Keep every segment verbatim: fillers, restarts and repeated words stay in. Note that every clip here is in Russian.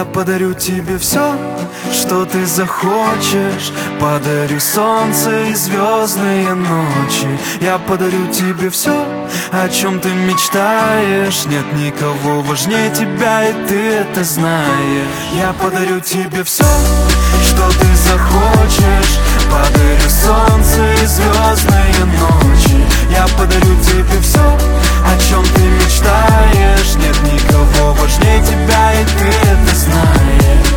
Я подарю тебе все, что ты захочешь. Подарю солнце и звездные ночи. Я подарю тебе все, о чем ты мечтаешь. Нет никого важнее тебя, и ты это знаешь. Я подарю тебе все, что ты захочешь. Подарю солнце и звездные ночи. Я подарю тебе все, о чем ты мечтаешь. Нет никого важнее тебя, и ты это знаешь.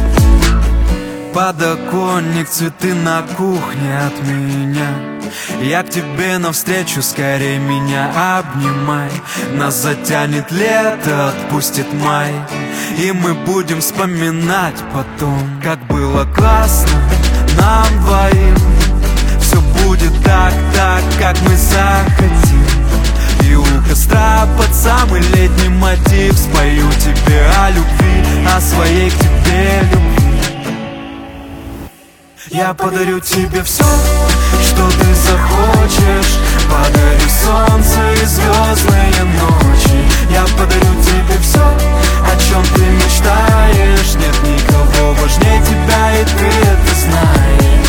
Подоконник, цветы на кухне от меня. Я к тебе навстречу, скорее меня обнимай. Нас затянет лето, отпустит май, и мы будем вспоминать потом, как было классно нам двоим. Все будет так, так, как мы захотим. И у костра под самый летний мотив спою тебе о любви, о своей к тебе любви. Я подарю тебе все, что ты захочешь. Подарю солнце и звездные ночи. Я подарю тебе все, о чем ты мечтаешь. Нет никого важнее тебя, и ты это знаешь.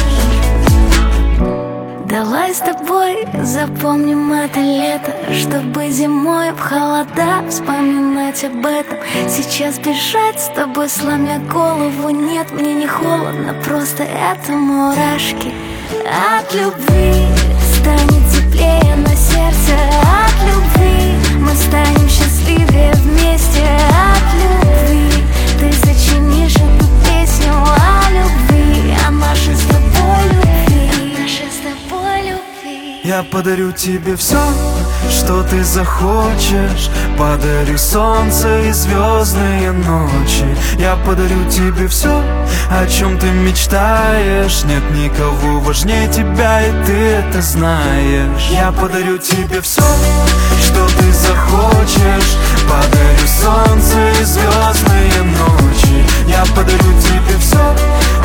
Давай с тобой запомним это лето, чтобы зимой в холода вспоминать об этом. Сейчас бежать с тобой, сломя голову. Нет, мне не холодно, просто это мурашки. От любви станет теплее на сердце. От любви мы станем счастливее вместе. От любви ты сочинишь эту песню о любви, о нашей с тобой любви, нашей с тобой любви. Я подарю тебе все, что ты захочешь. Подарю солнце и звездные ночи. Я подарю тебе все, о чем ты мечтаешь. Нет никого важнее тебя, и ты это знаешь. Я подарю тебе все, что ты захочешь. Подарю солнце и звездные ночи. Я подарю тебе все,